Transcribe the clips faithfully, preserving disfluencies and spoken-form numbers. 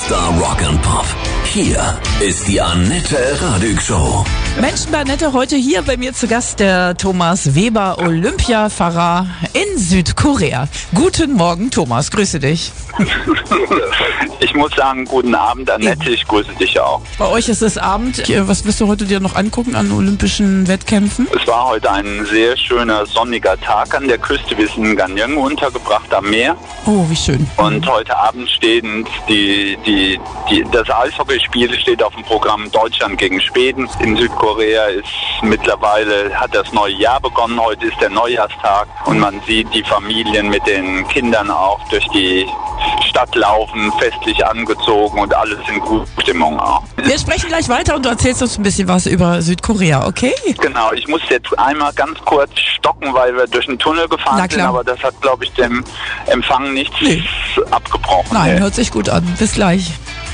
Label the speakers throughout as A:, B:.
A: Star Rock and Pop. Hier ist die Annette Radig Show.
B: Menschen bei Annette, heute hier bei mir zu Gast der Thomas Weber, Olympiafahrer in Südkorea. Guten Morgen, Thomas, grüße dich.
C: Ich muss sagen, guten Abend, Annette, ich grüße dich auch.
B: Bei euch ist es Abend. Was wirst du heute dir noch angucken an olympischen Wettkämpfen?
C: Es war heute ein sehr schöner sonniger Tag an der Küste. Wir sind in Ganyang untergebracht am Meer.
B: Oh, wie schön.
C: Und heute Abend stehen die, die, die, das Eishockeyspiel steht auf dem Programm Deutschland gegen Schweden. In Südkorea ist mittlerweile, hat das neue Jahr begonnen. Heute ist der Neujahrstag und man sieht die Familien mit den Kindern auch durch die Stadt laufen, festlich angezogen und alles in guter Stimmung auch.
B: Wir sprechen gleich weiter und du erzählst uns ein bisschen was über Südkorea, okay?
C: Genau, ich muss jetzt einmal ganz kurz stocken, weil wir durch den Tunnel gefahren sind, aber das hat, glaube ich, dem Empfang nichts nee. abgebrochen.
B: Nein, nee. Hört sich gut an. Bis gleich.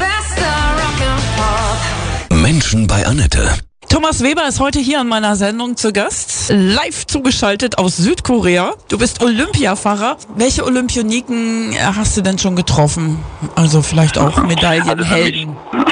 A: Menschen bei Annette.
B: Thomas Weber ist heute hier an meiner Sendung zu Gast, live zugeschaltet aus Südkorea. Du bist Olympiafahrer. Welche Olympioniken hast du denn schon getroffen? Also vielleicht auch Medaillenhelden.
C: Also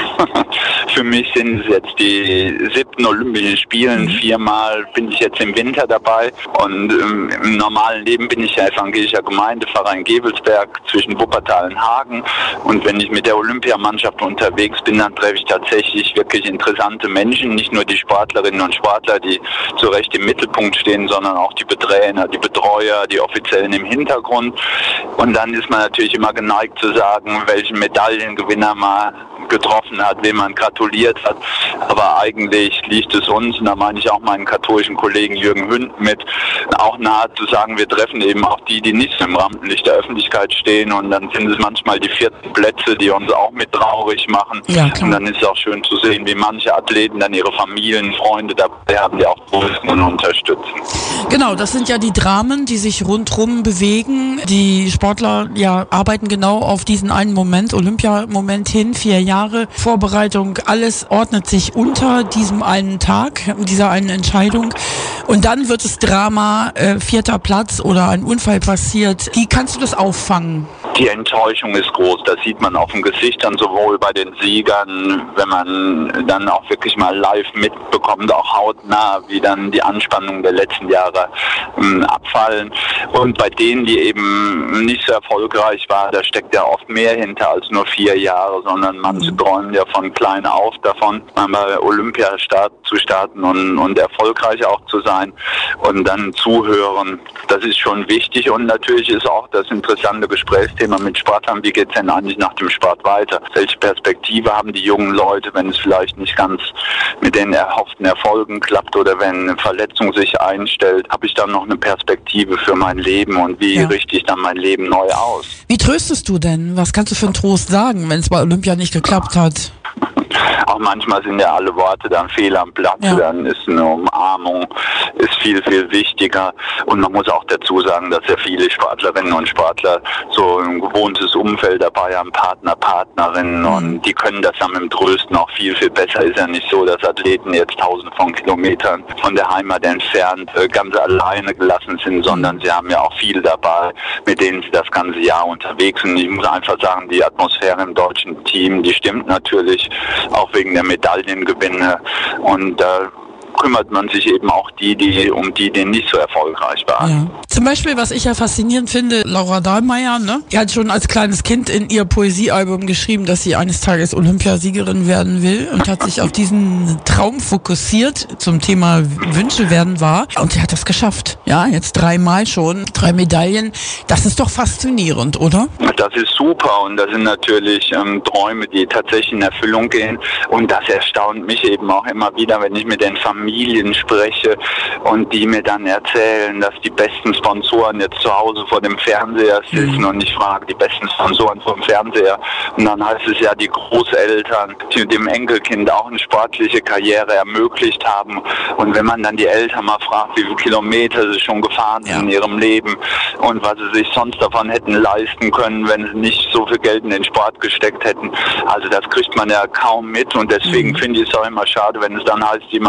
C: für mich sind es jetzt die siebten Olympischen Spielen. Viermal bin ich jetzt im Winter dabei. Und ähm, im normalen Leben bin ich ja evangelischer Gemeindepfarrer in Gevelsberg zwischen Wuppertal und Hagen. Und wenn ich mit der Olympiamannschaft unterwegs bin, dann treffe ich tatsächlich wirklich interessante Menschen. Nicht nur die Sportlerinnen und Sportler, die zu Recht im Mittelpunkt stehen, sondern auch die Trainer, die Betreuer, die Offiziellen im Hintergrund. Und dann ist man natürlich immer geneigt zu sagen, welchen Medaillengewinner man getroffen hat, wem man gratuliert hat. Aber eigentlich liegt es uns, und da meine ich auch meinen katholischen Kollegen Jürgen Hünd mit, auch nahe zu sagen, wir treffen eben auch die, die nicht im Rampenlicht der Öffentlichkeit stehen. Und dann sind es manchmal die vierten Plätze, die uns auch mit traurig machen. Ja, und dann ist es auch schön zu sehen, wie manche Athleten dann ihre Familien, Freunde dabei haben, die auch trösten und unterstützen.
B: Genau, das sind ja die Dramen, die sich rundherum bewegen. Die Sportler ja arbeiten genau auf diesen einen Moment, Olympiamoment hin, vier Jahre Vorbereitung, alles ordnet sich unter diesem einen Tag, dieser einen Entscheidung. Und dann wird es Drama, äh, vierter Platz oder ein Unfall passiert. Wie kannst du das auffangen?
C: Die Enttäuschung ist groß, das sieht man auf den Gesichtern, sowohl bei den Siegern, wenn man dann auch wirklich mal live mitbekommt, auch hautnah, wie dann die Anspannung der letzten Jahre ähm, abfallen. Und bei denen, die eben nicht so erfolgreich waren, da steckt ja oft mehr hinter als nur vier Jahre, sondern manche träumen ja von klein auf davon, mal Olympia start, zu starten und, und erfolgreich auch zu sein und dann zuhören. Das ist schon wichtig und natürlich ist auch das interessante Gesprächsthema mit Sportlern, wie geht es denn eigentlich nach dem Sport weiter? Welche Perspektive haben die jungen Leute, wenn es vielleicht nicht ganz mit den erhofften Erfolgen klappt oder wenn eine Verletzung sich einstellt? Habe ich dann noch eine Perspektive für mein Leben und wie ja. richte ich dann mein Leben neu aus?
B: Wie tröstest du denn? Was kannst du für einen Trost sagen, wenn es bei Olympia nicht geklappt hat?
C: Auch manchmal sind ja alle Worte dann fehl am Platz, ja. Dann ist eine Umarmung ist viel, viel wichtiger. Und man muss auch dazu sagen, dass ja viele Sportlerinnen und Sportler so ein gewohntes Umfeld dabei haben, Partner, Partnerinnen, mhm. und die können das dann mit dem Trösten auch viel, viel besser. Ist ja nicht so, dass Athleten jetzt tausende von Kilometern von der Heimat entfernt ganz alleine gelassen sind, sondern sie haben ja auch viele dabei, mit denen sie das ganze Jahr unterwegs sind. Ich muss einfach sagen, die Atmosphäre im deutschen Team, die stimmt natürlich, auch wegen der Medaillengewinne, und da äh, kümmert man sich eben auch die, die um die, die nicht so erfolgreich waren.
B: Ja. Zum Beispiel, was ich ja faszinierend finde, Laura Dahlmeier, ne? Die hat schon als kleines Kind in ihr Poesiealbum geschrieben, dass sie eines Tages Olympiasiegerin werden will und hat sich auf diesen Traum fokussiert zum Thema Wünsche werden wahr. Und sie hat das geschafft. Ja, jetzt dreimal schon, drei Medaillen. Das ist doch faszinierend, oder?
C: Das ist super und das sind natürlich ähm, Träume, die tatsächlich in Erfüllung gehen. Und das erstaunt mich eben auch immer wieder, wenn ich mit den Familien spreche und die mir dann erzählen, dass die besten Sponsoren jetzt zu Hause vor dem Fernseher sitzen, mhm. und ich frage, die besten Sponsoren vor dem Fernseher, und dann heißt es ja, die Großeltern, die dem Enkelkind auch eine sportliche Karriere ermöglicht haben, und wenn man dann die Eltern mal fragt, wie viele Kilometer sie schon gefahren sind, ja. in ihrem Leben und was sie sich sonst davon hätten leisten können, wenn sie nicht so viel Geld in den Sport gesteckt hätten, also das kriegt man ja kaum mit, und deswegen mhm. finde ich es auch immer schade, wenn es dann heißt, jemand ist nur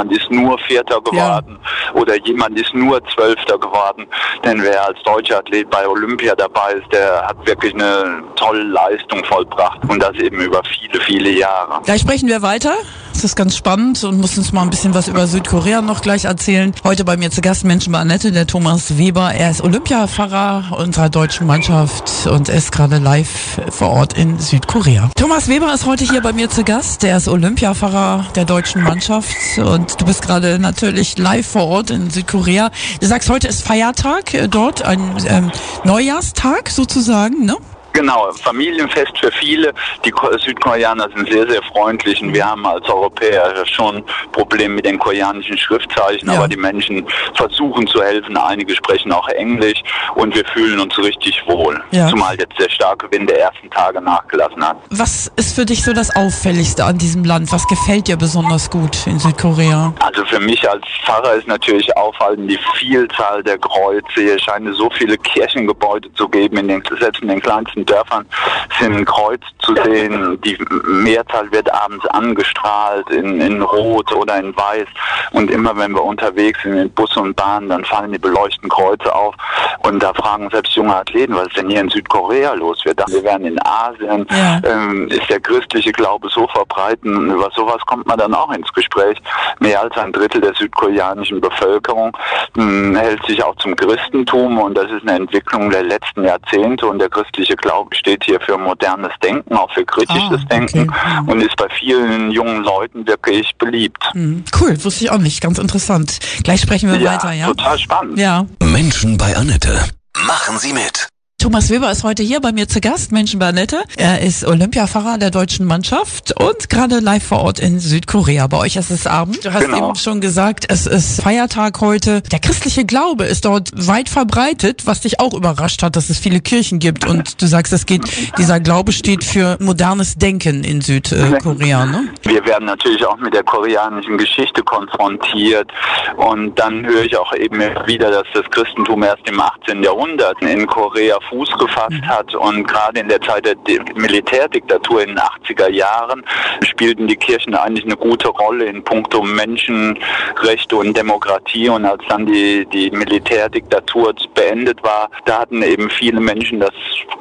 C: nur Vierter geworden ja. oder jemand ist nur Zwölfter geworden. Denn wer als deutscher Athlet bei Olympia dabei ist, der hat wirklich eine tolle Leistung vollbracht und das eben über viele, viele Jahre.
B: Gleich sprechen wir weiter. Das ist ganz spannend und muss uns mal ein bisschen was über Südkorea noch gleich erzählen. Heute bei mir zu Gast Menschen bei Annette, der Thomas Weber. Er ist Olympiafahrer unserer deutschen Mannschaft und ist gerade live vor Ort in Südkorea. Thomas Weber ist heute hier bei mir zu Gast. Er ist Olympiafahrer der deutschen Mannschaft und du bist gerade natürlich live vor Ort in Südkorea. Du sagst, heute ist Feiertag dort, ein ähm, Neujahrstag sozusagen, ne?
C: Genau, Familienfest für viele. Die Südkoreaner sind sehr, sehr freundlich und wir haben als Europäer schon Probleme mit den koreanischen Schriftzeichen, ja. aber die Menschen versuchen zu helfen. Einige sprechen auch Englisch und wir fühlen uns richtig wohl. Ja. Zumal jetzt der starke Wind der ersten Tage nachgelassen hat.
B: Was ist für dich so das Auffälligste an diesem Land? Was gefällt dir besonders gut in Südkorea?
C: Also für mich als Pfarrer ist natürlich auffallend die Vielzahl der Kreuze. Hier scheint so viele Kirchengebäude zu geben, in den, selbst in den kleinsten Dörfern sind ein Kreuz zu sehen. Die Mehrzahl wird abends angestrahlt in, in Rot oder in Weiß. Und immer wenn wir unterwegs sind in Bus und Bahn, dann fallen die beleuchteten Kreuze auf. Und da fragen selbst junge Athleten, was ist denn hier in Südkorea los? Wir dachten, wir wären in Asien. Ja. Ähm, ist der christliche Glaube so verbreitet? Über sowas kommt man dann auch ins Gespräch. Mehr als ein Drittel der südkoreanischen Bevölkerung mh, hält sich auch zum Christentum. Und das ist eine Entwicklung der letzten Jahrzehnte. Und der christliche Glaube steht hier für modernes Denken, auch für kritisches ah, okay. Denken und ist bei vielen jungen Leuten wirklich beliebt.
B: Mhm. Cool, wusste ich auch nicht, ganz interessant. Gleich sprechen wir
C: ja,
B: weiter, ja?
C: Total spannend.
B: Ja.
A: Menschen bei Annette. Machen Sie mit.
B: Thomas Weber ist heute hier bei mir zu Gast, Menschen bei Annette. Er ist Olympiafahrer der deutschen Mannschaft und gerade live vor Ort in Südkorea. Bei euch ist es Abend. Du hast genau. eben schon gesagt, es ist Feiertag heute. Der christliche Glaube ist dort weit verbreitet, was dich auch überrascht hat, dass es viele Kirchen gibt. Und du sagst, es geht, dieser Glaube steht für modernes Denken in Südkorea, ne?
C: Wir werden natürlich auch mit der koreanischen Geschichte konfrontiert. Und dann höre ich auch eben wieder, dass das Christentum erst im achtzehnten Jahrhundert in Korea Fuß gefasst hat und gerade in der Zeit der Militärdiktatur in den achtziger Jahren spielten die Kirchen eigentlich eine gute Rolle in puncto Menschenrechte und Demokratie und als dann die, die Militärdiktatur beendet war, da hatten eben viele Menschen das,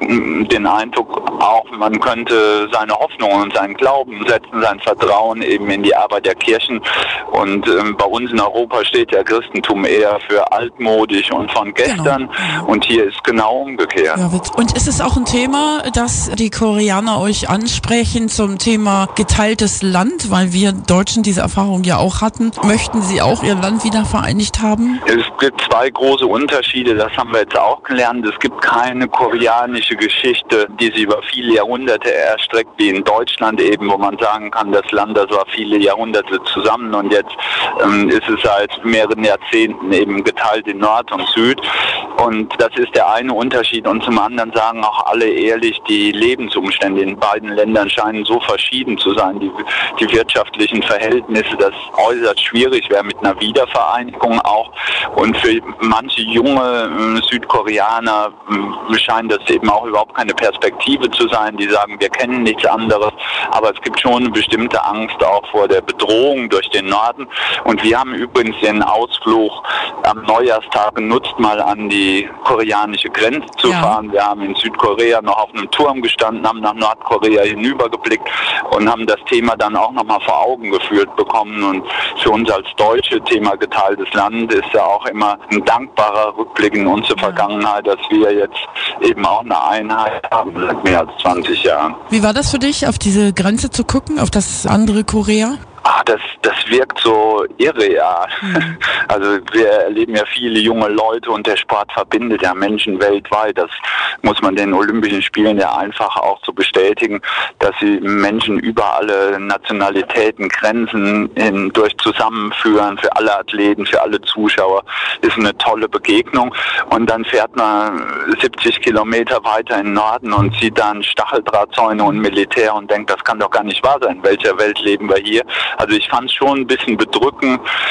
C: den Eindruck auch, man könnte seine Hoffnungen und seinen Glauben setzen, sein Vertrauen eben in die Arbeit der Kirchen und ähm, bei uns in Europa steht ja Christentum eher für altmodisch und von gestern genau. und hier ist genau umgekehrt.
B: Ja, und ist es auch ein Thema, dass die Koreaner euch ansprechen zum Thema geteiltes Land, weil wir Deutschen diese Erfahrung ja auch hatten? Möchten sie auch ihr Land wieder vereinigt haben?
C: Es gibt zwei große Unterschiede, das haben wir jetzt auch gelernt. Es gibt keine koreanische Geschichte, die sich über viele Jahrhunderte erstreckt, wie in Deutschland eben, wo man sagen kann, das Land, das war viele Jahrhunderte zusammen und jetzt ähm, ist es seit mehreren Jahrzehnten eben geteilt in Nord und Süd. Und das ist der eine Unterschied. Und zum anderen sagen auch alle ehrlich, die Lebensumstände in beiden Ländern scheinen so verschieden zu sein. Die, die wirtschaftlichen Verhältnisse, das äußerst schwierig wäre mit einer Wiedervereinigung auch. Und für manche junge äh, Südkoreaner äh, scheint das eben auch überhaupt keine Perspektive zu sein. Die sagen, wir kennen nichts anderes. Aber es gibt schon eine bestimmte Angst auch vor der Bedrohung durch den Norden. Und wir haben übrigens den Ausflug am Neujahrstag genutzt, mal an die koreanische Grenze zu ja. fahren. Wir haben in Südkorea noch auf einem Turm gestanden, haben nach Nordkorea hinübergeblickt und haben das Thema dann auch nochmal vor Augen geführt bekommen. Und für uns als Deutsche, Thema geteiltes Land, ist ja auch immer ein dankbarer Rückblick in unsere ja. Vergangenheit, dass wir jetzt eben auch eine Einheit haben seit mehr als zwanzig Jahren.
B: Wie war das für dich, auf diese Grenze zu gucken, auf das andere Korea?
C: Ach, das, das wirkt so irreal. Mhm. Also wir erleben ja viele junge Leute und der Sport verbindet ja Menschen weltweit. Das muss man den Olympischen Spielen ja einfach auch so bestätigen, dass sie Menschen über alle Nationalitäten, Grenzen hindurch zusammenführen, für alle Athleten, für alle Zuschauer. Ist eine tolle Begegnung. Und dann fährt man siebzig Kilometer weiter in den Norden und sieht dann Stacheldrahtzäune und Militär und denkt, das kann doch gar nicht wahr sein. In welcher Welt leben wir hier? Also ich fand es schon ein bisschen bedrückend,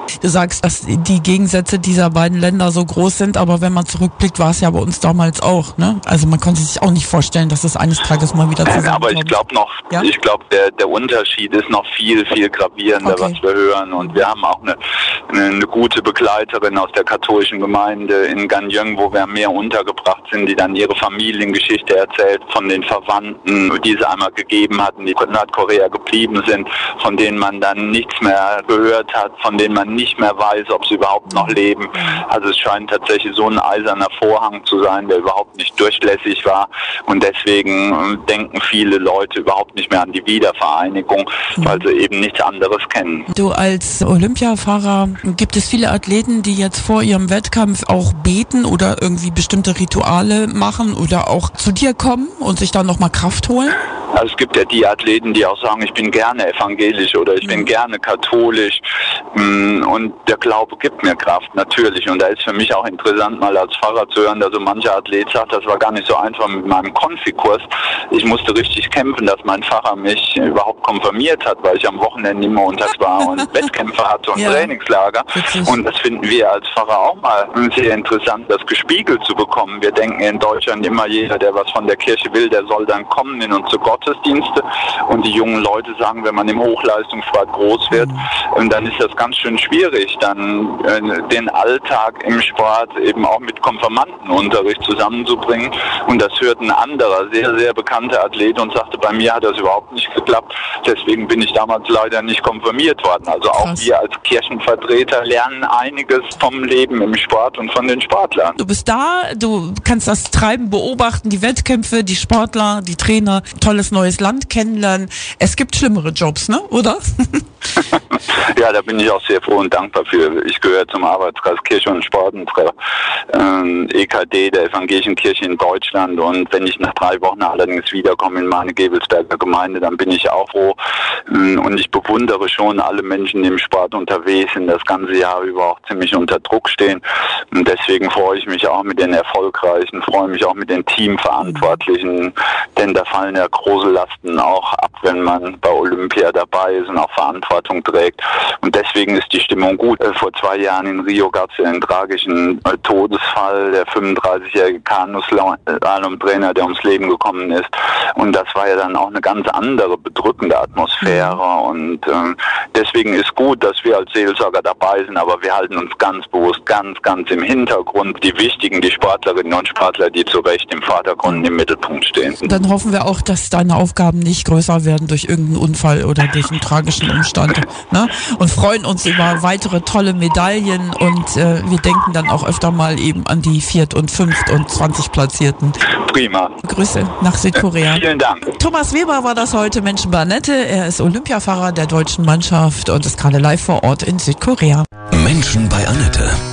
B: Du sagst, dass die Gegensätze dieser beiden Länder so groß sind, aber wenn man zurückblickt, war es ja bei uns damals auch, ne? Also man konnte sich auch nicht vorstellen, dass es eines Tages mal wieder zusammenkommt.
C: Aber ich glaube noch, ja? ich glaube, der, der Unterschied ist noch viel, viel gravierender, okay. was wir hören. Und wir haben auch eine, eine, eine gute Begleiterin aus der katholischen Gemeinde in Ganyang, wo wir mehr untergebracht sind, die dann ihre Familiengeschichte erzählt von den Verwandten, die es einmal gegeben hatten, die in Nordkorea geblieben sind, von denen man dann nichts mehr gehört hat, von denen man nicht mehr weiß, ob sie überhaupt noch leben. Also es scheint tatsächlich so ein eiserner Vorhang zu sein, der überhaupt nicht durchlässig war. Und deswegen denken viele Leute überhaupt nicht mehr an die Wiedervereinigung, weil sie eben nichts anderes kennen.
B: Du als Olympiafahrer, gibt es viele Athleten, die jetzt vor ihrem Wettkampf auch beten oder irgendwie bestimmte Rituale machen oder auch zu dir kommen und sich dann nochmal Kraft holen?
C: Also es gibt ja die Athleten, die auch sagen, ich bin gerne evangelisch oder ich bin gerne katholisch und der Glaube gibt mir Kraft, natürlich. Und da ist für mich auch interessant, mal als Pfarrer zu hören, dass so mancher Athlet sagt, das war gar nicht so einfach mit meinem Konfikurs. Ich musste richtig kämpfen, dass mein Pfarrer mich überhaupt konfirmiert hat, weil ich am Wochenende immer unterwegs war und Wettkämpfe hatte und ja. Trainingslager. Witzig. Und das finden wir als Pfarrer auch mal sehr interessant, das gespiegelt zu bekommen. Wir denken in Deutschland immer, jeder, der was von der Kirche will, der soll dann kommen in und zu Gottesdienste. Und die jungen Leute sagen, wenn man im Hochleistungssport groß wird, mhm. dann ist das ganz schön schwierig, dann äh, den Alltag im Sport eben auch mit Konfirmandenunterricht zusammenzubringen. Und das hört ein anderer, sehr, sehr bekannter Athlet und sagte, bei mir hat das überhaupt nicht geklappt. Deswegen bin ich damals leider nicht konfirmiert worden. Also auch Krass. Wir als Kirchenvertreter lernen einiges vom Leben im Sport und von den Sportlern.
B: Du bist da, du kannst das Treiben beobachten, die Wettkämpfe, die Sportler, die Trainer, tolles neues Land kennenlernen. Es gibt schlimmere Jobs, ne? Oder?
C: Ja, da bin ich auch sehr froh und dankbar für. Ich gehöre zum Arbeitskreis Kirche und Sport und ähm, E K D der Evangelischen Kirche in Deutschland. Und wenn ich nach drei Wochen allerdings wiederkomme in meine Gebelsberger Gemeinde, dann bin ich auch froh. Und ich bewundere schon alle Menschen, die im Sport unterwegs sind, das ganze Jahr über auch ziemlich unter Druck stehen. Und deswegen freue ich mich auch mit den Erfolgreichen, freue mich auch mit den Teamverantwortlichen, denn da fallen ja große Lasten auch ab, wenn man bei Olympia dabei ist und auch Verantwortung trägt. Und deswegen ist die Stimmung gut. Vor zwei Jahren in Rio gab es ja einen tragischen Todesfall, der fünfunddreißigjährige Kanuslalom-Trainer, der ums Leben gekommen ist. Und das war ja dann auch eine ganz andere, bedrückende Atmosphäre. Und äh, deswegen ist gut, dass wir als Seelsorger dabei sind, aber wir halten uns ganz bewusst, ganz, ganz im Hintergrund. Die wichtigen, die Sportlerinnen und Sportler, die zu Recht im Vordergrund und im Mittelpunkt stehen.
B: Dann hoffen wir auch, dass deine Aufgaben nicht größer werden durch irgendeinen Unfall oder durch einen tragischen Umstand. Ne? Und freuen uns über weitere tolle Medaillen und äh, wir denken dann auch öfter mal eben an die Viert- und Fünft- und zwanzig Platzierten.
C: Prima.
B: Grüße nach Südkorea.
C: Vielen Dank.
B: Thomas Weber war das heute, Menschen bei Annette. Er ist Olympiafahrer der deutschen Mannschaft und ist gerade live vor Ort in Südkorea.
A: Menschen bei Annette.